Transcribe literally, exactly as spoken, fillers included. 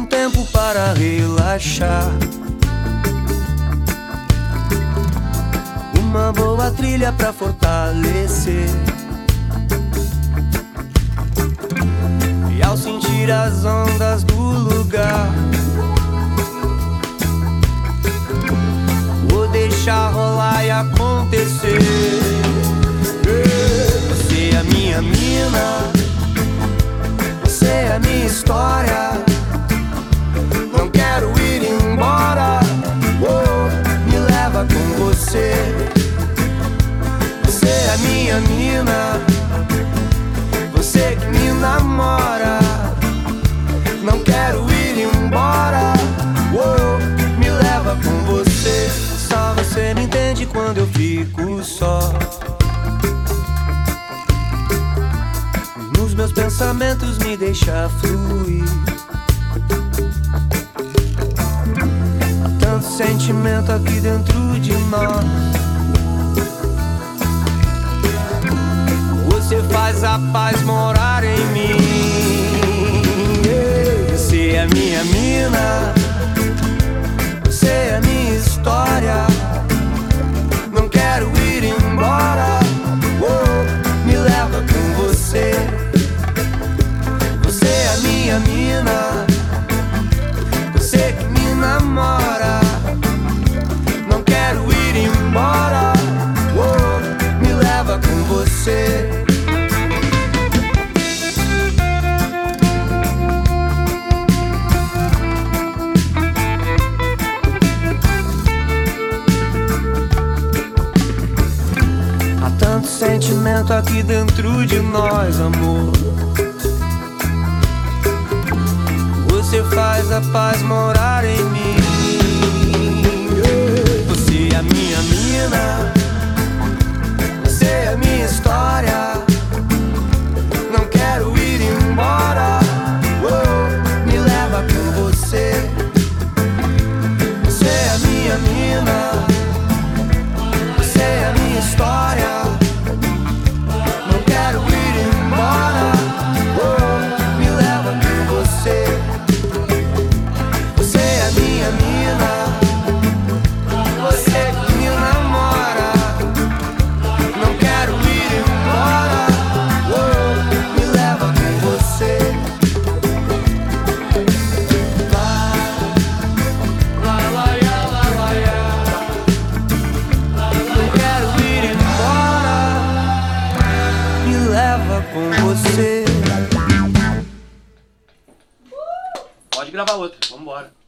tempo para relaxar. Uma boa trilha pra fortalecer. E ao sentir as ondas do lugar, vou deixar rolar e acontecer. Você é a minha mina, você é a minha história. Não quero ir embora, oh, me leva com você. Você é a minha mina, você que me namora. Não quero ir embora, oh, me leva com você. Só você me entende quando eu fico só. Nos meus pensamentos me deixa fluir. Há tanto sentimento aqui dentro de nós. Você faz a paz morar em mim. Você é a minha mina, você é a minha história. Não quero ir embora, oh, me leva com você. Você é a minha mina, você que me namora. Não quero ir embora, oh, me leva com você. Tanto sentimento aqui dentro de nós, amor. Você faz a paz morar em mim. Você é a minha mina, você é a minha história. Não quero ir embora, oh, me leva com você. Você é a minha mina, você é a minha história. Com você. Pode gravar outra, vambora.